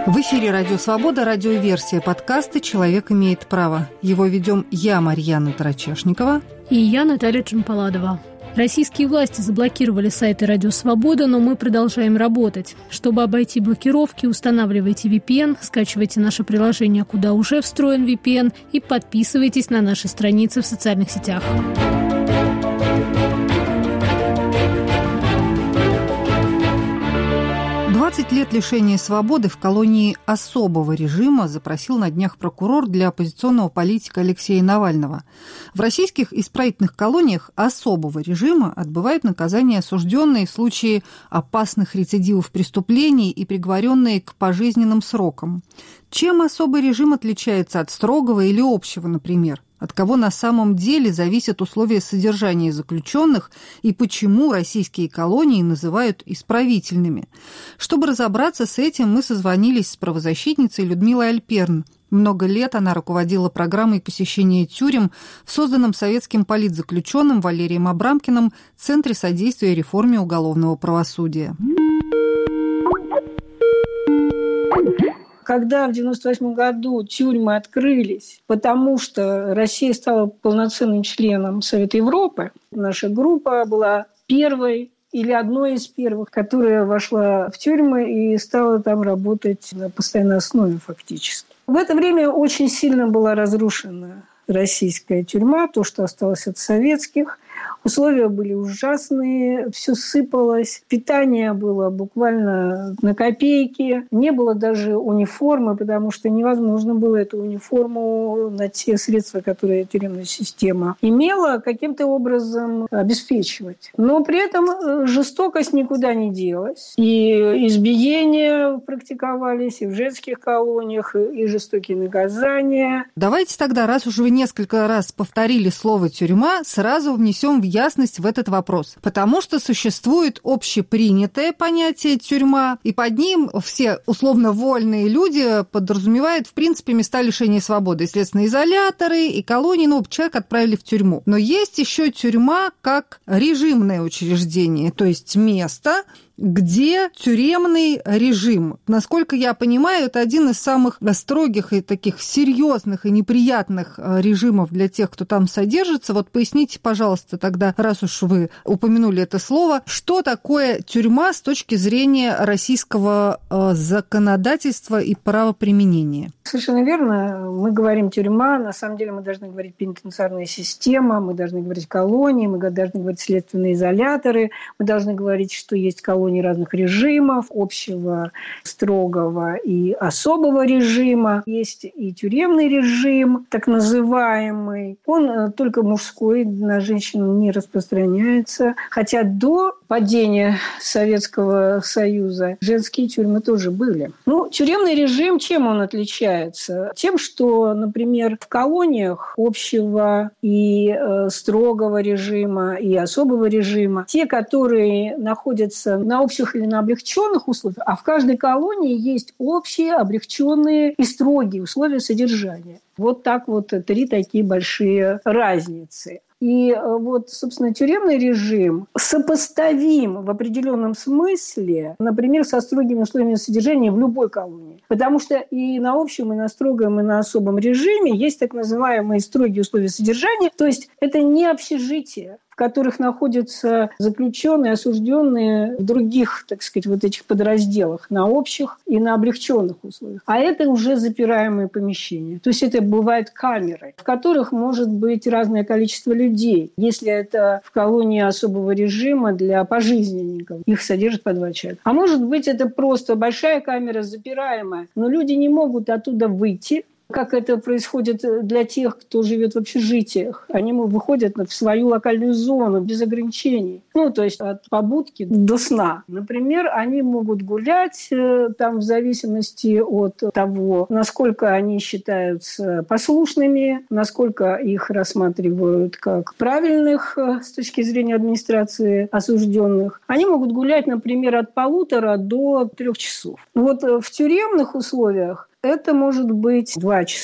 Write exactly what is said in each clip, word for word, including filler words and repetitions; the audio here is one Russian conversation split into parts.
В эфире «Радио Свобода», радиоверсия подкаста «Человек имеет право». Его ведем я, Марьяна Тарачешникова. И я, Наталья Джампаладова. Российские власти заблокировали сайты «Радио Свобода», но мы продолжаем работать. Чтобы обойти блокировки, устанавливайте ви пи эн, скачивайте наше приложение, куда уже встроен ви пи эн, и подписывайтесь на наши страницы в социальных сетях. двадцать лет лишения свободы в колонии особого режима запросил на днях прокурор для оппозиционного политика Алексея Навального. В российских исправительных колониях особого режима отбывают наказание осужденные в случае опасных рецидивов преступлений и приговоренные к пожизненным срокам. Чем особый режим отличается от строгого или общего, например? От кого на самом деле зависят условия содержания заключенных и почему российские колонии называют исправительными? Чтобы разобраться с этим, мы созвонились с правозащитницей Людмилой Альперн. Много лет она руководила программой посещения тюрем в созданном советским политзаключенным Валерием Абрамкиным Центре содействия реформе уголовного правосудия. Когда в девяносто восьмом году тюрьмы открылись, потому что Россия стала полноценным членом Совета Европы, наша группа была первой или одной из первых, которая вошла в тюрьмы и стала там работать на постоянной основе фактически. В это время очень сильно была разрушена российская тюрьма, то, что осталось от советских. Условия были ужасные, все сыпалось, питание было буквально на копейки, не было даже униформы, потому что невозможно было эту униформу на те средства, которые тюремная система имела, каким-то образом обеспечивать. Но при этом жестокость никуда не делась, и избиения практиковались и в женских колониях, и жестокие наказания. Давайте тогда, раз уж вы несколько раз повторили слово «тюрьма», сразу внесем в ясность в этот вопрос. Потому что существует общепринятое понятие «тюрьма», и под ним все условно вольные люди подразумевают, в принципе, места лишения свободы. И следственные изоляторы, и колонии, ну, человека отправили в тюрьму. Но есть еще тюрьма как режимное учреждение, то есть место, где тюремный режим. Насколько я понимаю, это один из самых строгих и таких серьезных и неприятных режимов для тех, кто там содержится. Вот поясните, пожалуйста, тогда, раз уж вы упомянули это слово, что такое тюрьма с точки зрения российского законодательства и правоприменения? Совершенно верно. Мы говорим тюрьма, на самом деле мы должны говорить пенитенциарная система, мы должны говорить колонии, мы должны говорить следственные изоляторы, мы должны говорить, что есть колонии разных режимов, общего, строгого и особого режима. Есть и тюремный режим, так называемый. Он только мужской, на женщин не распространяется. Хотя до падения Советского Союза женские тюрьмы тоже были. Ну, тюремный режим, чем он отличается? Тем, что, например, в колониях общего и э, строгого режима, и особого режима, те, которые находятся на общих или на облегченных условиях, а в каждой колонии есть общие, облегченные и строгие условия содержания. Вот так вот три такие большие разницы. И вот, собственно, тюремный режим сопоставим в определенном смысле, например, со строгими условиями содержания в любой колонии. Потому что и на общем, и на строгом, и на особом режиме есть так называемые строгие условия содержания. То есть это не общежитие, в которых находятся заключенные, осужденные в других, так сказать, вот этих подразделах, на общих и на облегченных условиях. А это уже запираемые помещения. То есть это бывают камеры, в которых может быть разное количество людей. Если это в колонии особого режима для пожизненников, их содержат по два человека. А может быть, это просто большая камера запираемая, но люди не могут оттуда выйти, как это происходит для тех, кто живет в общежитиях. Они выходят в свою локальную зону без ограничений. Ну, то есть от побудки до сна. Например, они могут гулять там в зависимости от того, насколько они считаются послушными, насколько их рассматривают как правильных с точки зрения администрации осужденных. Они могут гулять, например, от полутора до трех часов. Вот в тюремных условиях это может быть два часа.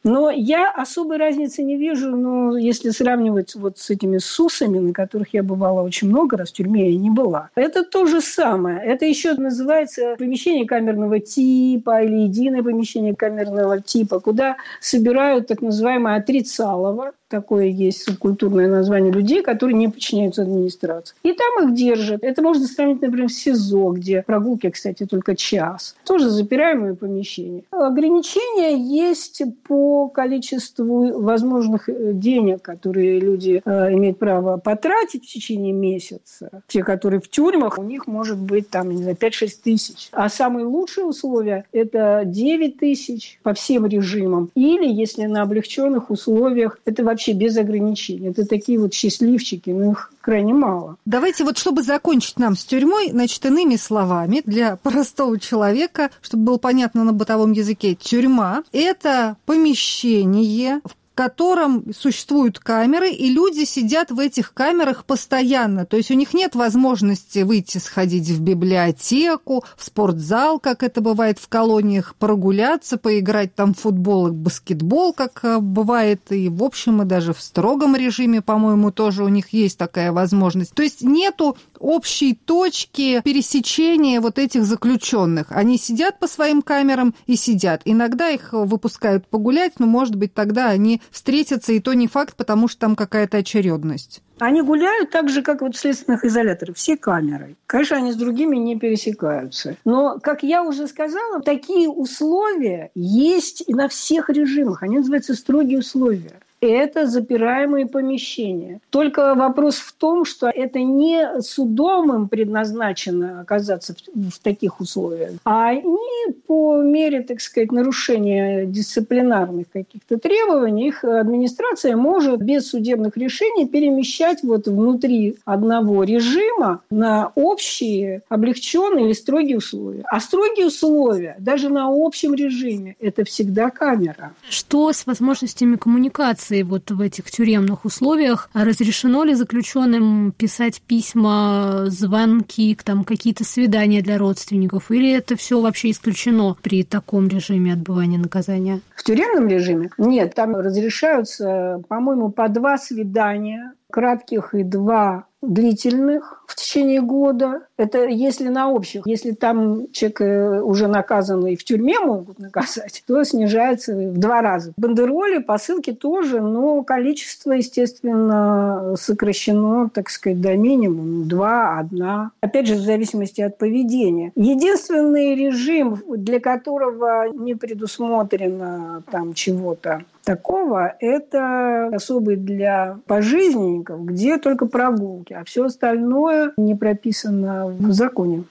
Но я особой разницы не вижу, но если сравнивать вот с этими СУСами, на которых я бывала очень много раз, в тюрьме я не была, это то же самое. Это еще называется помещение камерного типа или единое помещение камерного типа, куда собирают так называемое отрицалово. Такое есть субкультурное название людей, которые не подчиняются администрации. И там их держат. Это можно сравнить, например, с СИЗО, где прогулки, кстати, только час. Тоже запираемые помещения. Ограничения есть по количеству возможных денег, которые люди э, имеют право потратить в течение месяца. Те, которые в тюрьмах, у них может быть там, не знаю, пять-шесть тысяч. А самые лучшие условия – это девять тысяч по всем режимам. Или, если на облегченных условиях, это вообще без ограничений. Это такие вот счастливчики, но их крайне мало. Давайте вот, чтобы закончить нам с тюрьмой, значит, иными словами, для простого человека, чтобы было понятно на бытовом языке, тюрьма – это помещение, в в котором существуют камеры, и люди сидят в этих камерах постоянно. То есть у них нет возможности выйти, сходить в библиотеку, в спортзал, как это бывает в колониях, прогуляться, поиграть там в футбол и баскетбол, как бывает и в общем, и даже в строгом режиме, по-моему, тоже у них есть такая возможность. То есть нету общей точки пересечения вот этих заключенных. Они сидят по своим камерам и сидят. Иногда их выпускают погулять, но, может быть, тогда они встретятся, и то не факт, потому что там какая-то очередность. Они гуляют так же, как вот в следственных изоляторах, все камеры. Конечно, они с другими не пересекаются. Но, как я уже сказала, такие условия есть и на всех режимах. Они называются строгие условия. Это запираемые помещения. Только вопрос в том, что это не судом им предназначено оказаться в, в таких условиях, а они по мере, так сказать, нарушения дисциплинарных каких-то требований, их администрация может без судебных решений перемещать вот внутри одного режима на общие, облегченные или строгие условия. А строгие условия даже на общем режиме – это всегда камера. Что с возможностями коммуникации вот в этих тюремных условиях? Разрешено ли заключенным писать письма, звонки, там, какие-то свидания для родственников? Или это все вообще исключено при таком режиме отбывания наказания? В тюремном режиме? Нет, там разрешаются, по-моему, по два свидания, кратких и два длительных в течение года. Это если на общих. Если там человек уже наказан и в тюрьме могут наказать, то снижается в два раза. Бандероли, посылки тоже, но количество, естественно, сокращено, так сказать, до минимума. Два, одна. Опять же, в зависимости от поведения. Единственный режим, для которого не предусмотрено там чего-то такого, это особый для пожизненников, где только прогулки, а все остальное не прописано в законе.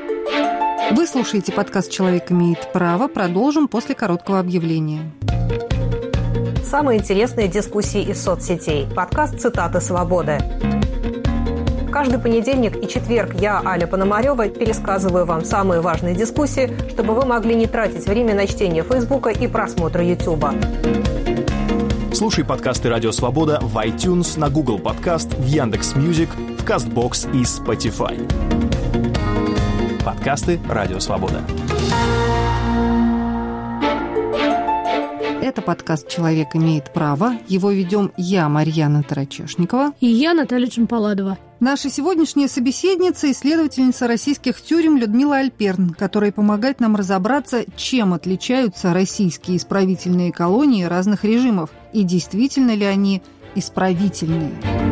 Вы слушаете подкаст «Человек имеет право». Продолжим после короткого объявления. Самые интересные дискуссии из соцсетей. Подкаст «Цитаты свободы». Каждый понедельник и четверг я, Аля Пономарёва, пересказываю вам самые важные дискуссии, чтобы вы могли не тратить время на чтение Фейсбука и просмотр Ютуба. Слушай подкасты «Радио Свобода» в iTunes, на Google Подкаст, в Яндекс.Мьюзик, в Кастбокс и Spotify. Подкасты «Радио Свобода». Это подкаст «Человек имеет право». Его ведем я, Марьяна Тарачешникова. И я, Наталья Джампаладова. Наша сегодняшняя собеседница – исследовательница российских тюрем Людмила Альперн, которая помогает нам разобраться, чем отличаются российские исправительные колонии разных режимов и действительно ли они исправительные.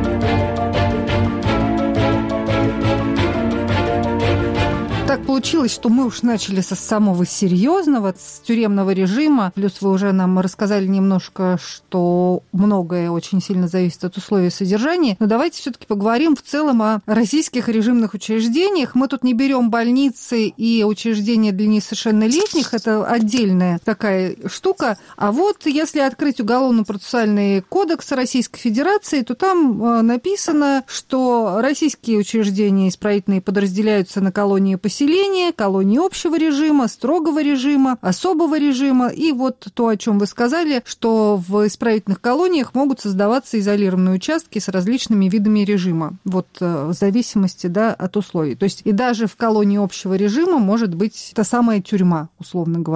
Так получилось, что мы уж начали со самого серьезного, с тюремного режима. Плюс вы уже нам рассказали немножко, что многое очень сильно зависит от условий содержания. Но давайте все-таки поговорим в целом о российских режимных учреждениях. Мы тут не берем больницы и учреждения для несовершеннолетних. Это отдельная такая штука. А вот если открыть Уголовно-процессуальный кодекс Российской Федерации, то там написано, что российские учреждения исправительные подразделяются на колонии поселения, колонии общего режима, строгого режима, особого режима. И вот то, о чем вы сказали, что в исправительных колониях могут создаваться изолированные участки с различными видами режима, вот в зависимости, да, от условий. То есть и даже в колонии общего режима может быть та самая тюрьма, условно говоря.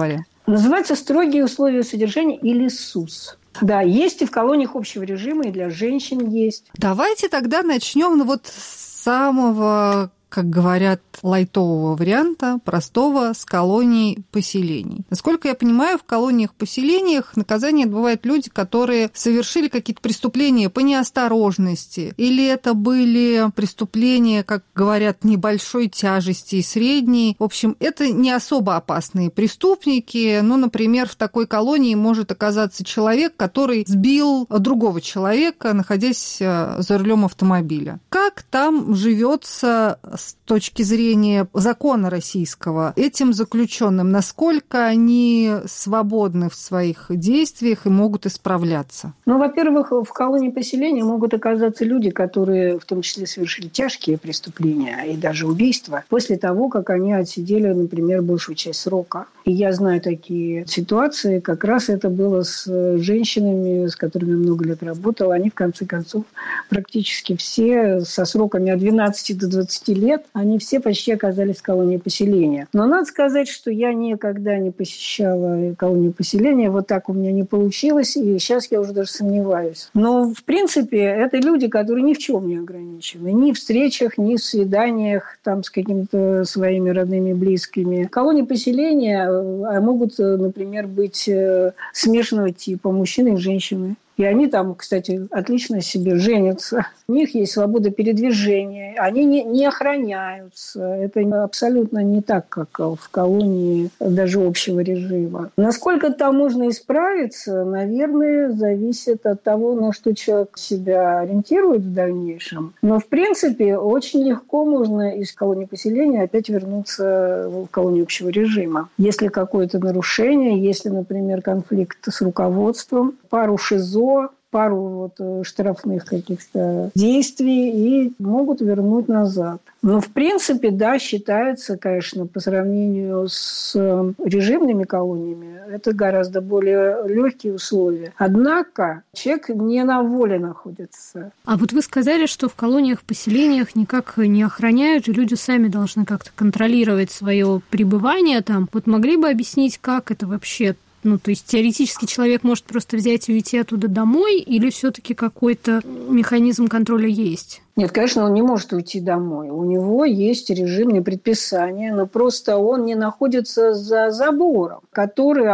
Называется «Строгие условия содержания» или СУС. Да, есть и в колониях общего режима, и для женщин есть. Давайте тогда начнем ну, вот с самого, как говорят, лайтового варианта, простого, с колоний поселений. Насколько я понимаю, в колониях-поселениях наказание отбывают люди, которые совершили какие-то преступления по неосторожности, или это были преступления, как говорят, небольшой тяжести и средней. В общем, это не особо опасные преступники. Ну, например, в такой колонии может оказаться человек, который сбил другого человека, находясь за рулем автомобиля. Как там живется с точки зрения закона российского этим заключенным, насколько они свободны в своих действиях и могут исправляться? Ну, во-первых, в колонии поселения могут оказаться люди, которые в том числе совершили тяжкие преступления и даже убийства после того, как они отсидели, например, большую часть срока. И я знаю такие ситуации, как раз это было с женщинами, с которыми я много лет работала. Они, в конце концов, практически все со сроками от двенадцати до двадцати лет, они все почти оказались в колонии поселения. Но надо сказать, что я никогда не посещала колонию поселения. Вот так у меня не получилось, и сейчас я уже даже сомневаюсь. Но, в принципе, это люди, которые ни в чем не ограничены. Ни в встречах, ни в свиданиях там, с какими-то своими родными, близкими. Колонии поселения могут, например, быть смешанного типа мужчины и женщины. И они там, кстати, отлично себе женятся. У них есть свобода передвижения. Они не, не охраняются. Это абсолютно не так, как в колонии даже общего режима. Насколько там можно исправиться, наверное, зависит от того, на что человек себя ориентирует в дальнейшем. Но, в принципе, очень легко можно из колонии поселения опять вернуться в колонию общего режима. Если какое-то нарушение, если, например, конфликт с руководством, пару ШИЗО, пару вот штрафных каких-то действий и могут вернуть назад. Но, в принципе, да, считается, конечно, по сравнению с режимными колониями, это гораздо более легкие условия. Однако человек не на воле находится. А вот вы сказали, что в колониях, поселениях никак не охраняют, и люди сами должны как-то контролировать свое пребывание там. Вот могли бы объяснить, как это вообще? Ну, то есть теоретически человек может просто взять и уйти оттуда домой, или все-таки какой-то механизм контроля есть? Нет, конечно, он не может уйти домой. У него есть режимные предписания, но просто он не находится за забором, который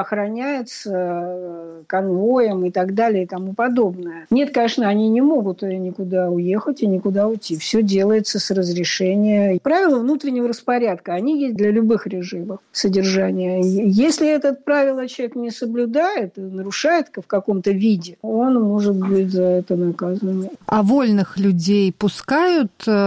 охраняется конвоем и так далее и тому подобное. Нет, конечно, они не могут никуда уехать и никуда уйти. Все делается с разрешения. Правила внутреннего распорядка, они есть для любых режимов содержания. Если это правило человек не соблюдает, нарушает в каком-то виде, он может быть за это наказан. А вольных людей пускают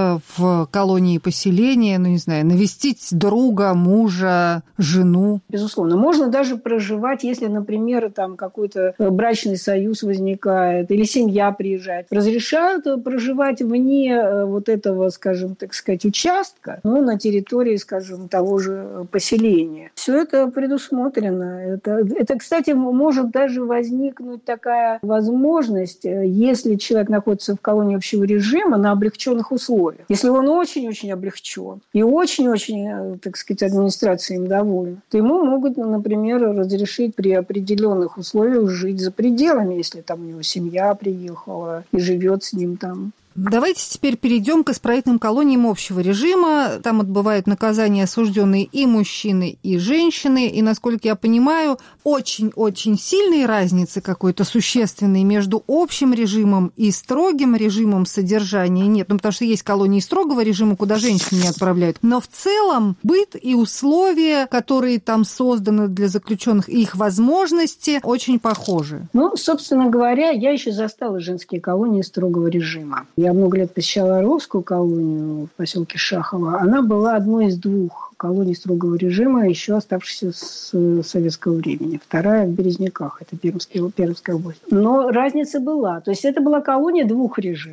в колонии поселения, ну, не знаю, навестить друга, мужа, жену? Безусловно. Можно даже проживать, если, например, там какой-то брачный союз возникает или семья приезжает. Разрешают проживать вне вот этого, скажем, так сказать, участка, но на территории, скажем, того же поселения. Все это предусмотрено. Это, это, кстати, может даже возникнуть такая возможность, если человек находится в колонии общего режима на облегченных условиях. Если он очень-очень облегчен и очень-очень, так сказать, администрация им довольна, то ему могут, например, разрешить при определенных условиях жить за пределами, если там у него семья приехала и живет с ним там. Давайте теперь перейдем к исправительным колониям общего режима. Там отбывают наказания осужденные и мужчины, и женщины. И, насколько я понимаю, очень-очень сильной разницы какой-то существенной между общим режимом и строгим режимом содержания нет. Ну, потому что есть колонии строгого режима, куда женщин не отправляют. Но в целом быт и условия, которые там созданы для заключенных, и их возможности очень похожи. Ну, собственно говоря, я еще застала женские колонии строгого режима. Я много лет посещала Орловскую колонию в поселке Шахово. Она была одной из двух колоний строгого режима, еще оставшихся с советского времени. Вторая в Березняках, это Пермская, Пермская область. Но разница была. То есть это была колония двух режимов.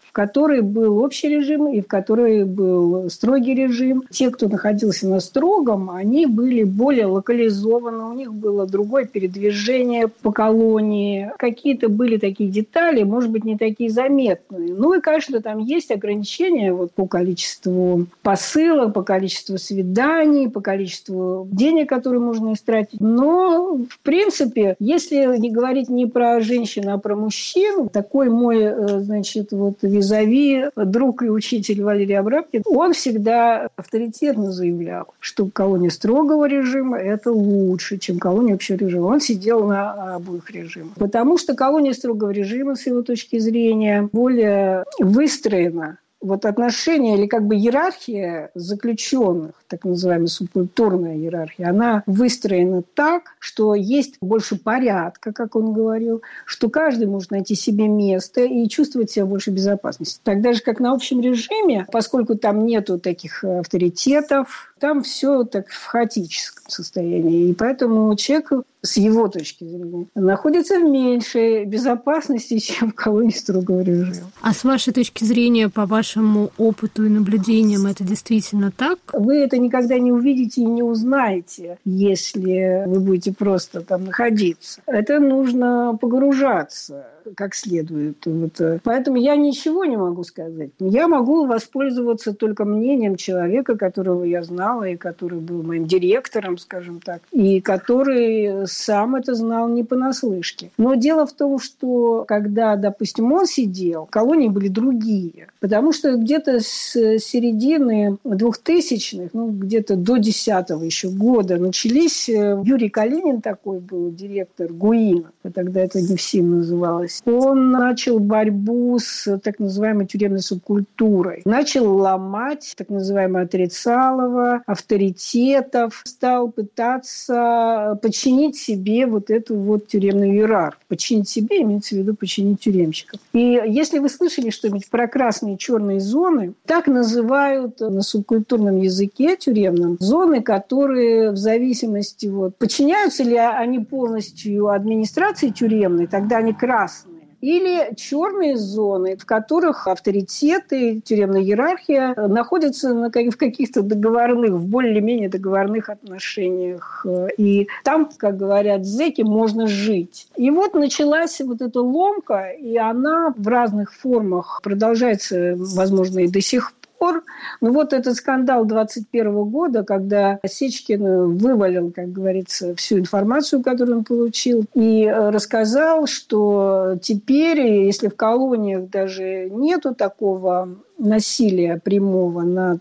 в которой был общий режим и в которой был строгий режим. Те, кто находился на строгом, они были более локализованы, у них было другое передвижение по колонии. Какие-то были такие детали, может быть, не такие заметные. Ну и, конечно, там есть ограничения вот, по количеству посылок, по количеству свиданий, по количеству денег, которые можно истратить. Но, в принципе, если не говорить не про женщин, а про мужчин, такой мой, значит, вот визави, друг и учитель Валерий Абрабкин, он всегда авторитетно заявлял, что колония строгого режима – это лучше, чем колония общего режима. Он сидел на обоих режимах. Потому что колония строгого режима, с его точки зрения, более выстроена. Вот отношения или как бы иерархия заключенных, так называемая субкультурная иерархия, она выстроена так, что есть больше порядка, как он говорил, что каждый может найти себе место и чувствовать себя больше безопасности. Тогда же, как на общем режиме, поскольку там нету таких авторитетов, там все так в хаотическом состоянии. И поэтому человек, с его точки зрения, находится в меньшей безопасности, чем в колонии строгого режима. А с вашей точки зрения, по вашему опыту и наблюдениям, это действительно так? Вы это никогда не увидите и не узнаете, если вы будете просто там находиться. Это нужно погружаться как следует. Вот. Поэтому я ничего не могу сказать. Я могу воспользоваться только мнением человека, которого я знала, и который был моим директором, скажем так, и который сам это знал не понаслышке. Но дело в том, что когда, допустим, он сидел, колонии были другие. Потому что где-то с середины двухтысячных, ну, где-то до десятого еще года начались... Юрий Калинин такой был, директор ГУИН, тогда это не ФСИН называлось. Он начал борьбу с так называемой тюремной субкультурой. Начал ломать так называемое отрицалово, авторитетов, стал пытаться подчинить себе вот эту вот тюремную иерархию. Подчинить себе, имеется в виду подчинить тюремщиков. И если вы слышали что-нибудь про красные и черные зоны, так называют на субкультурном языке тюремном зоны, которые в зависимости, вот, подчиняются ли они полностью администрации тюремной, тогда они красные. Или черные зоны, в которых авторитеты, тюремная иерархия находятся на, в каких-то договорных, в более-менее договорных отношениях. И там, как говорят зэки, можно жить. И вот началась вот эта ломка, и она в разных формах продолжается, возможно, и до сих пор. Ну вот этот скандал двадцать первого года, когда Сечкин вывалил, как говорится, всю информацию, которую он получил, и рассказал, что теперь, если в колониях даже нету такого насилия прямого над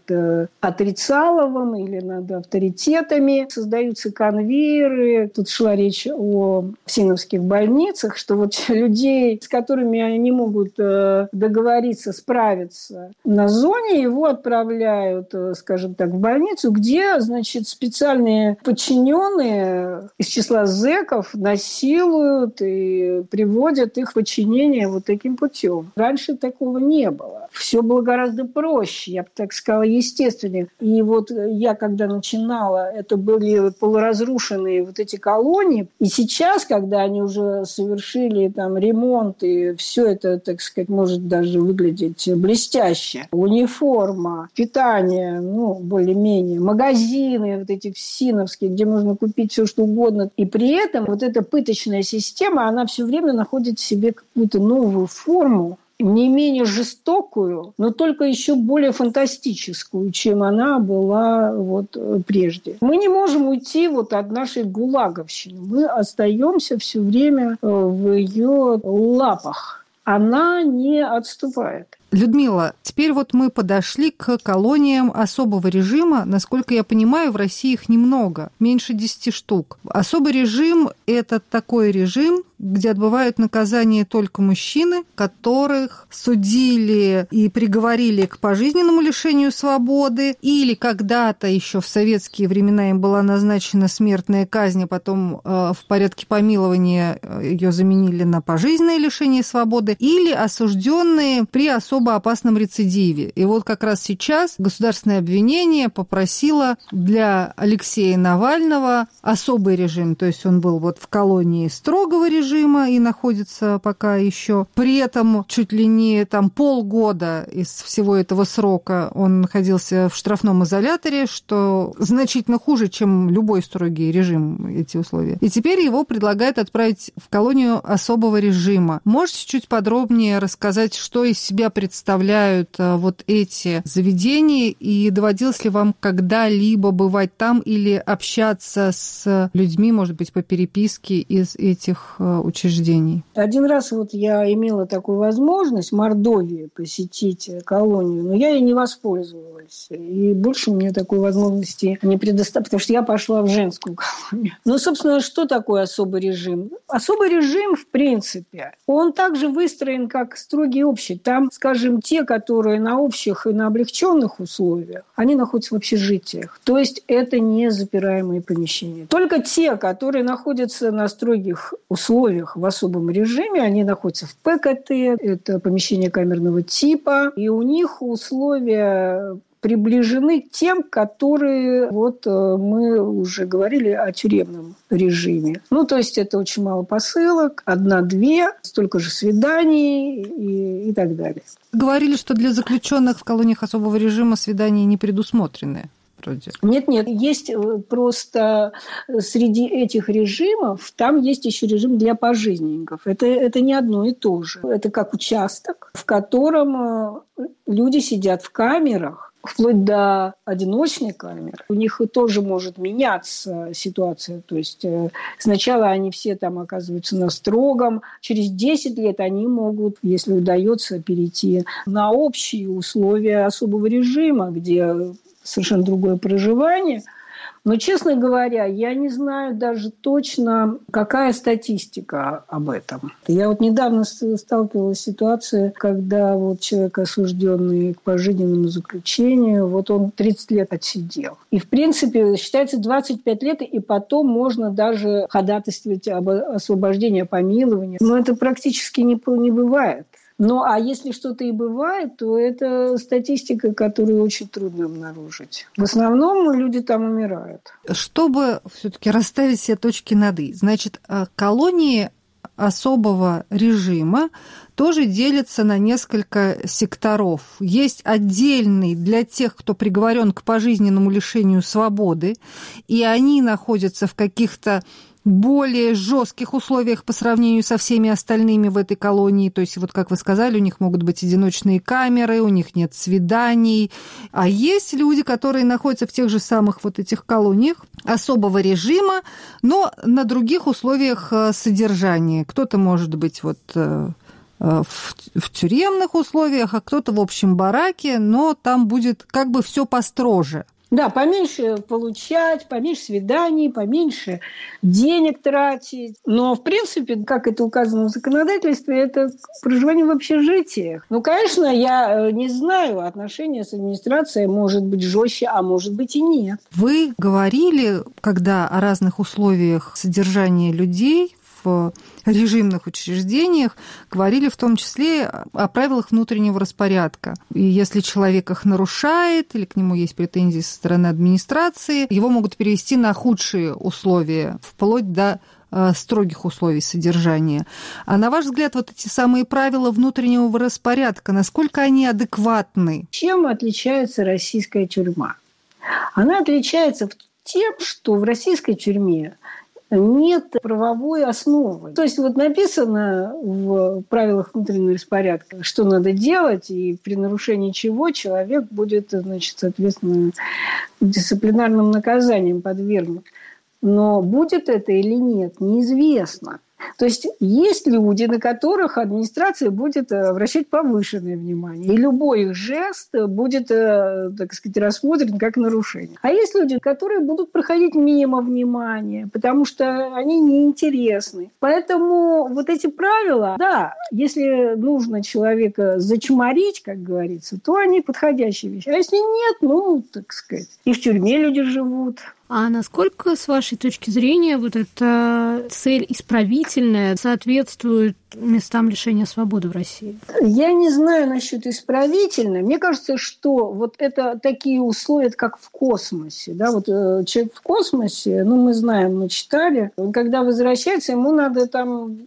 отрицаловым или над авторитетами, создаются конвейеры. Тут шла речь о ФСИНовских больницах, что вот людей, с которыми они не могут договориться, справиться на зоне, его отправляют, скажем так, в больницу, где, значит, специальные подчиненные из числа зэков насилуют и приводят их в подчинение вот таким путем. Раньше такого не было. Все было гораздо проще, я бы так сказала, естественнее. И вот я, когда начинала, это были полуразрушенные вот эти колонии. И сейчас, когда они уже совершили там ремонт, и все это, так сказать, может даже выглядеть блестяще. Униформа, питание, ну, более-менее, магазины вот эти ФСИНовские, где можно купить все, что угодно. И при этом вот эта пыточная система, она все время находит в себе какую-то новую форму, не менее жестокую, но только еще более фантастическую, чем она была вот прежде. Мы не можем уйти вот от нашей гулаговщины. Мы остаемся все время в ее лапах. Она не отступает. Людмила, теперь вот мы подошли к колониям особого режима. Насколько я понимаю, в России их немного, меньше десяти штук. Особый режим – это такой режим, где отбывают наказание только мужчины, которых судили и приговорили к пожизненному лишению свободы, или когда-то еще в советские времена им была назначена смертная казнь, а потом э, в порядке помилования ее заменили на пожизненное лишение свободы, или осужденные при особом особо опасном рецидиве. И вот как раз сейчас государственное обвинение попросило для Алексея Навального особый режим. То есть он был вот в колонии строгого режима и находится пока еще. При этом чуть ли не там полгода из всего этого срока он находился в штрафном изоляторе, что значительно хуже, чем любой строгий режим, эти условия. И теперь его предлагают отправить в колонию особого режима. Можете чуть подробнее рассказать, что из себя представляют вот эти заведения, и доводилось ли вам когда-либо бывать там или общаться с людьми, может быть, по переписке из этих учреждений? Один раз вот я имела такую возможность в Мордовии посетить колонию, но я ей не воспользовалась. И больше мне такой возможности не предоставили, потому что я пошла в женскую колонию. Ну, собственно, что такое особый режим? Особый режим, в принципе, он также выстроен как строгий общий. Там, скажем, те, которые на общих и на облегченных условиях, они находятся в общежитиях. То есть это не запираемые помещения. Только те, которые находятся на строгих условиях в особом режиме, они находятся в ПКТ, это помещение камерного типа, и у них условия приближены к тем, которые, вот мы уже говорили о тюремном режиме. Ну, то есть это очень мало посылок, одна-две, столько же свиданий и, и так далее. Говорили, что для заключенных в колониях особого режима свидания не предусмотрены. Вроде. Нет, нет, есть просто среди этих режимов, там есть еще режим для пожизненников. Это, это не одно и то же. Это как участок, в котором люди сидят в камерах, вплоть до одиночной камеры. У них тоже может меняться ситуация. То есть сначала они все там оказываются на строгом, через десять лет они могут, если удается, перейти на общие условия особого режима, где совершенно другое проживание. Но, честно говоря, я не знаю даже точно, какая статистика об этом. Я вот недавно сталкивалась с ситуацией, когда вот человек, осужденный к пожизненному заключению, вот он тридцать лет отсидел. И, в принципе, считается двадцать пять лет, и потом можно даже ходатайствовать об освобождении, о помиловании. Но это практически не, не бывает. Ну, а если что-то и бывает, то это статистика, которую очень трудно обнаружить. В основном люди там умирают. Чтобы все-таки расставить все точки над «и», значит, колонии особого режима тоже делятся на несколько секторов. Есть отдельный для тех, кто приговорен к пожизненному лишению свободы, и они находятся в каких-то более жестких условиях по сравнению со всеми остальными в этой колонии. То есть, вот как вы сказали, у них могут быть одиночные камеры, у них нет свиданий. А есть люди, которые находятся в тех же самых вот этих колониях особого режима, но на других условиях содержания. Кто-то может быть вот в, в тюремных условиях, а кто-то в общем бараке, но там будет как бы все построже. Да, поменьше получать, поменьше свиданий, поменьше денег тратить. Но, в принципе, как это указано в законодательстве, это проживание в общежитиях. Ну, конечно, я не знаю, отношения с администрацией может быть жестче, а может быть и нет. Вы говорили, когда о разных условиях содержания людей в режимных учреждениях, говорили в том числе о правилах внутреннего распорядка. И если человек их нарушает или к нему есть претензии со стороны администрации, его могут перевести на худшие условия, вплоть до строгих условий содержания. А на ваш взгляд, вот эти самые правила внутреннего распорядка, насколько они адекватны? Чем отличается российская тюрьма? Она отличается тем, что в российской тюрьме нет правовой основы. То есть вот написано в правилах внутреннего распорядка, что надо делать, и при нарушении чего человек будет, значит, соответственно, дисциплинарным наказанием подвергнут. Но будет это или нет, неизвестно. То есть есть люди, на которых администрация будет обращать повышенное внимание. И любой их жест будет, так сказать, рассмотрен как нарушение. А есть люди, которые будут проходить мимо внимания, потому что они неинтересны. Поэтому вот эти правила, да, если нужно человека зачморить, как говорится, то они подходящие вещи. А если нет, ну, так сказать, и в тюрьме люди живут. А насколько, с вашей точки зрения, вот эта цель исправительная соответствует местам лишения свободы в России? Я не знаю насчет исправительной. Мне кажется, что вот это такие условия, как в космосе. Да? Вот э, человек в космосе, ну, мы знаем, мы читали, когда возвращается, ему надо там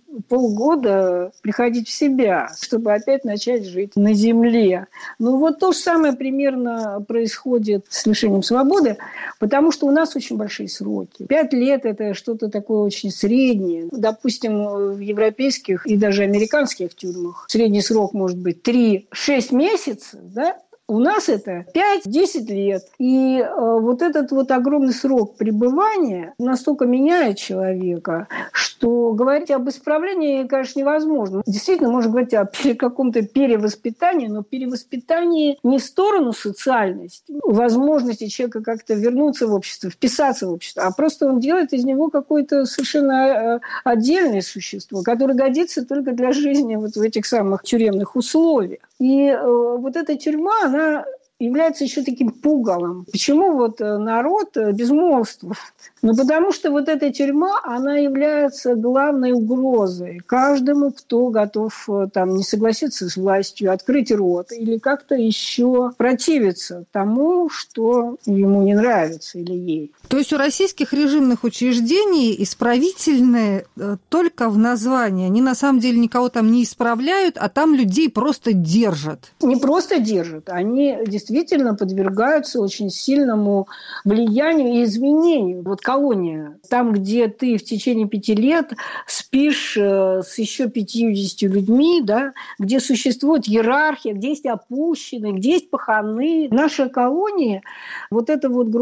полгода приходить в себя, чтобы опять начать жить на Земле. Ну, вот то же самое примерно происходит с лишением свободы, потому что у нас очень большие сроки. Пять лет – это что-то такое очень среднее. Допустим, в европейских и даже американских тюрьмах средний срок может быть три-шесть месяцев, да? У нас это пять-десять лет. И э, вот этот вот огромный срок пребывания настолько меняет человека, что говорить об исправлении, конечно, невозможно. Действительно, можно говорить о каком-то перевоспитании, но перевоспитании не в сторону социальности, возможности человека как-то вернуться в общество, вписаться в общество, а просто он делает из него какое-то совершенно отдельное существо, которое годится только для жизни вот в этих самых тюремных условиях. И э, вот эта тюрьма, она является еще таким пугалом. Почему вот народ безмолвствует? Ну, потому что вот эта тюрьма, она является главной угрозой каждому, кто готов там не согласиться с властью, открыть рот или как-то еще противиться тому, что ему не нравится или ей. То есть у российских режимных учреждений исправительные только в названии. Они на самом деле никого там не исправляют, а там людей просто держат. Не просто держат, они действительно подвергаются очень сильному влиянию и изменению. Вот колония, там, где ты в течение пяти лет спишь с еще пятьюдесятью людьми, да, где существует иерархия, где есть опущенные, где есть паханы. Наша колония, вот это вот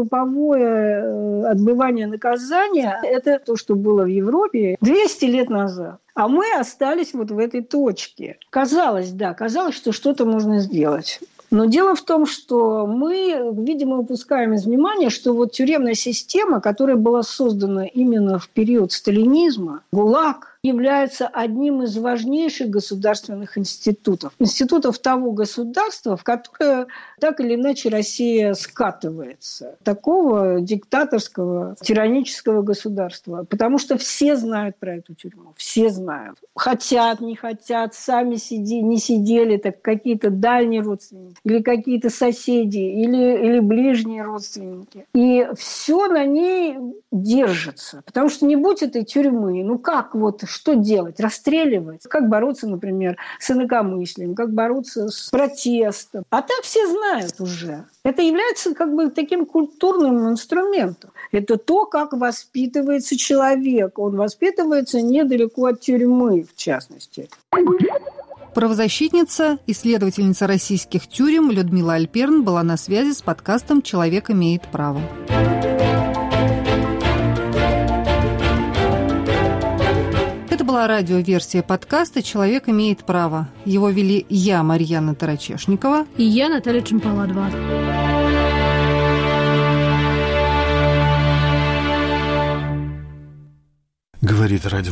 групповое отбывание наказания, это то, что было в Европе двести лет назад. А мы остались вот в этой точке. Казалось, да, казалось, что что-то можно сделать. Но дело в том, что мы, видимо, упускаем из внимания, что вот тюремная система, которая была создана именно в период сталинизма, ГУЛАГ, является одним из важнейших государственных институтов. Институтов того государства, в которое так или иначе Россия скатывается. Такого диктаторского, тиранического государства. Потому что все знают про эту тюрьму. Все знают. Хотят, не хотят, сами сиди, не сидели, так какие-то дальние родственники, или какие-то соседи, или, или ближние родственники. И все на ней держится. Потому что не будь этой тюрьмы, ну как вот, что делать? Расстреливать? Как бороться, например, с инакомыслием? Как бороться с протестом? А так все знают уже. Это является как бы таким культурным инструментом. Это то, как воспитывается человек. Он воспитывается недалеко от тюрьмы, в частности. Правозащитница, исследовательница российских тюрем Людмила Альперн была на связи с подкастом «Человек имеет право». Это была радиоверсия подкаста «Человек имеет право». Его вели я, Марьяна Тарачешникова. И я, Наталья Джампаладова. Говорит радио.